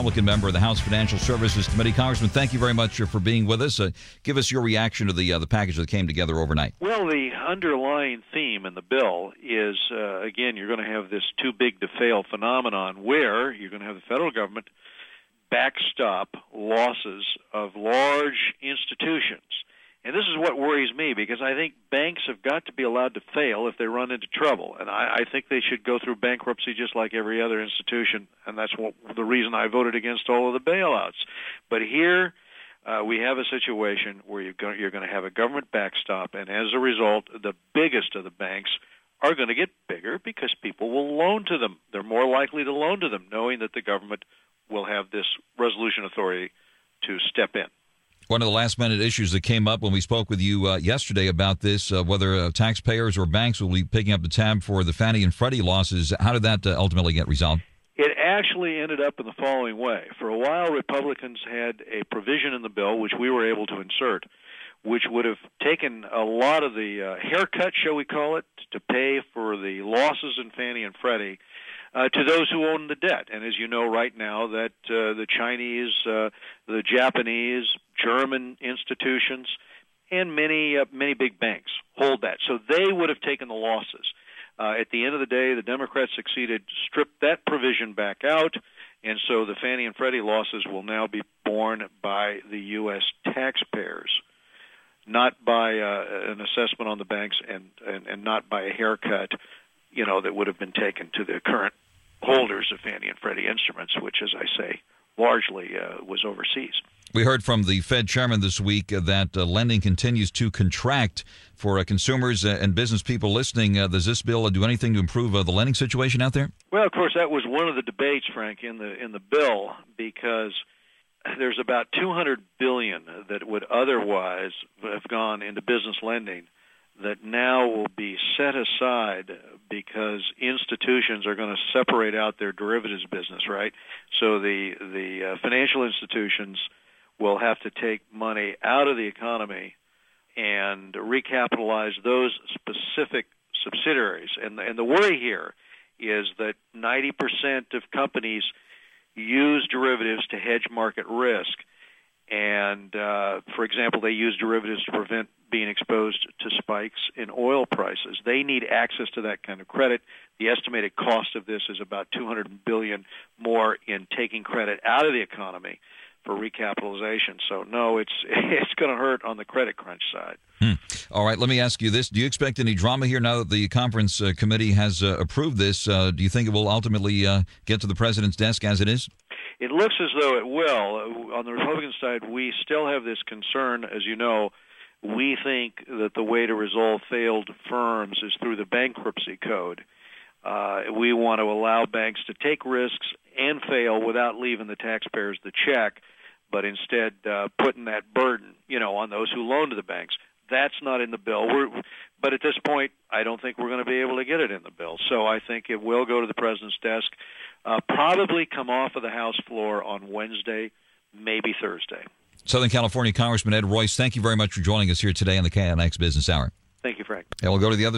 Republican member of the House Financial Services Committee. Congressman, thank you very much for being with us. Give us your reaction to the package that came together overnight. Well, the underlying theme in the bill is, again, you're going to have this too-big-to-fail phenomenon where you're going to have the federal government backstop losses of large institutions. And this is what worries me, because I think banks have got to be allowed to fail if they run into trouble. And I think they should go through bankruptcy just like every other institution, and that's the reason I voted against all of the bailouts. But here we have a situation where you're going to have a government backstop, and as a result, the biggest of the banks are going to get bigger because people will loan to them. They're more likely to loan to them, knowing that the government will have this resolution authority to step in. One of the last-minute issues that came up when we spoke with you yesterday about this, whether taxpayers or banks will be picking up the tab for the Fannie and Freddie losses. How did that ultimately get resolved? It actually ended up in the following way. For a while, Republicans had a provision in the bill, which we were able to insert, which would have taken a lot of the haircut, shall we call it, to pay for the losses in Fannie and Freddie to those who own the debt. And as you know right now, that the Chinese, the Japanese, German institutions, and many big banks hold that. So they would have taken the losses. At the end of the day, the Democrats succeeded, stripped that provision back out, and so the Fannie and Freddie losses will now be borne by the U.S. taxpayers, not by an assessment on the banks and not by a haircut, that would have been taken to the current holders of Fannie and Freddie instruments, which, as I say, largely was overseas. We heard from the Fed chairman this week that lending continues to contract for consumers and business people listening. Does this bill do anything to improve the lending situation out there? Well, of course, that was one of the debates, Frank, in the bill, because there's about $200 billion that would otherwise have gone into business lending that now will be set aside because institutions are going to separate out their derivatives business, right? So the financial institutions will have to take money out of the economy and recapitalize those specific subsidiaries. And the worry here is that 90% of companies use derivatives to hedge market risk. And, for example, they use derivatives to prevent being exposed to spikes in oil prices. They need access to that kind of credit. The estimated cost of this is about $200 billion more in taking credit out of the economy for recapitalization. So, no, it's going to hurt on the credit crunch side. All right, let me ask you this. Do you expect any drama here now that the conference committee has approved this? Do you think it will ultimately get to the president's desk as it is? It looks as though it will. On the Republican side, we still have this concern. As you know, we think that the way to resolve failed firms is through the bankruptcy code. We want to allow banks to take risks and fail without leaving the taxpayers the check, but instead putting that burden, on those who loan to the banks. That's not in the bill. But at this point, I don't think we're going to be able to get it in the bill. So I think it will go to the president's desk, probably come off of the House floor on Wednesday, maybe Thursday. Southern California Congressman Ed Royce, thank you very much for joining us here today on the KNX Business Hour. Thank you, Frank. And we'll go to the other